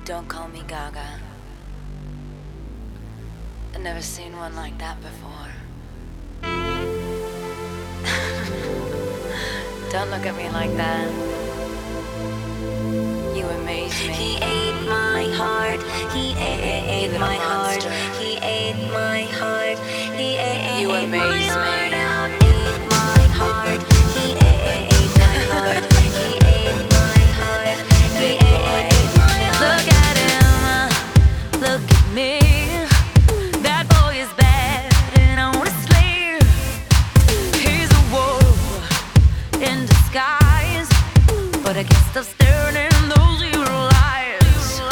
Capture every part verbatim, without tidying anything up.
Don't call me Gaga. I've never seen one like that before. Don't look at me like that. You amaze me. He ate my heart. He ate my heart. He ate my heart. He ate You amaze my me. heart. Ate my heart. He ate my heart. He ate my heart. He ate my heart. Look at him. Look at me. That boy is bad, and honestly, he's a wolf in disguise. But I guess I'm staring in those evil eyes.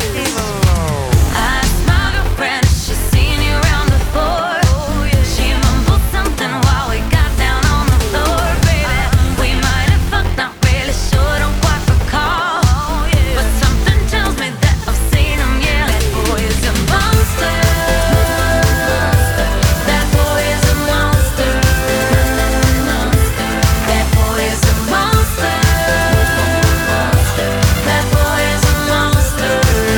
I asked my girlfriend if she's seen you around before. She mumbled something while we got down on the floor, baby. We might have fucked, not really sure, don't quite recall. But something tells me that I've seen him, yeah. That boy is a monster. That boy is a monster. That boy is a monster. That boy is a monster.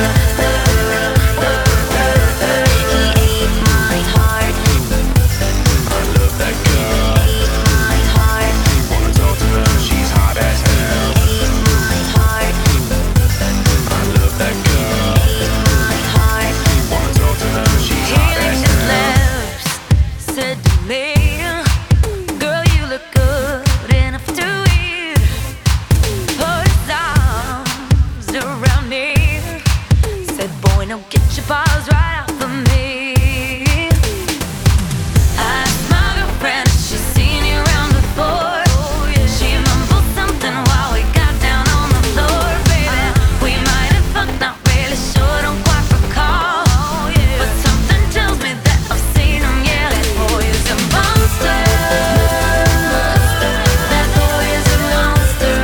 He ate my heart. I love that girl. Ate my heart. Wanna talk to her, she's hot as hell. Ate my heart. I love that girl. Ate my heart. Wanna talk to her, she's He hot as licked his hell. lips, said to me, "Girl, you look good enough to eat." Put his arms around me, said, "Boy, now get your paws right off of me." I asked my girlfriend if she's seen you around before. She mumbled something while we got down on the floor, baby. We might have fucked, not really sure, don't quite recall. But something tells me that I've seen him, yeah. That boy is a monster. That boy is a monster.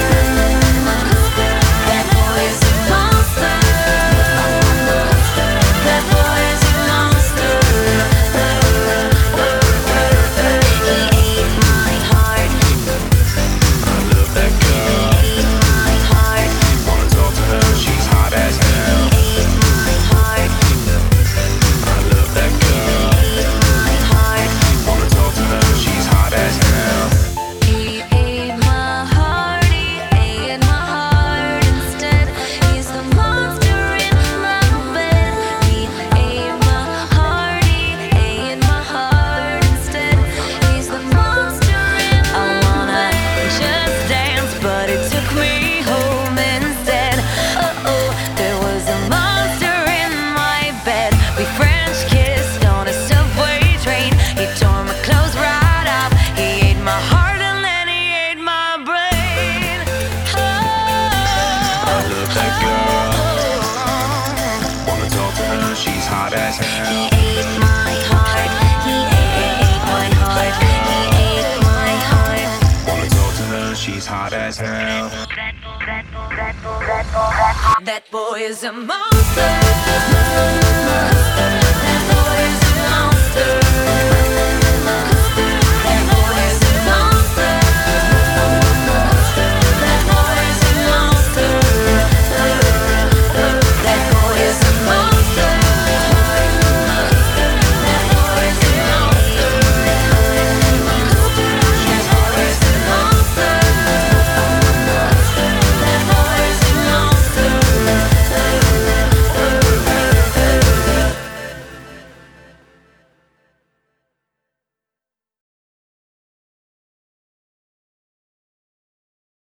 That boy is a monster. That boy is a monster. He ate my heart. I love that girl. Ate my heart. Wanna talk to her, she's hot as hell. Ate my heart. I love that girl. Ate my heart. Wanna talk to her, she's hot as hell. He ate my heart, he ate my heart instead. He's the monster in my bed. He ate my heart, he ate my heart instead. He's the monster in my bed. I wanna just dance, but it took me home instead. Oh oh, there was a monster in my bed. We French kissed on a subway train. He tore my clothes right off. He ate my heart and then he ate my brain. I love that girl. Wanna talk to her, she's hot as He hell. ate my heart. He ate my heart. He ate my heart. Wanna talk to her, she's hot as hell. That boy is a monster. That boy is a monster.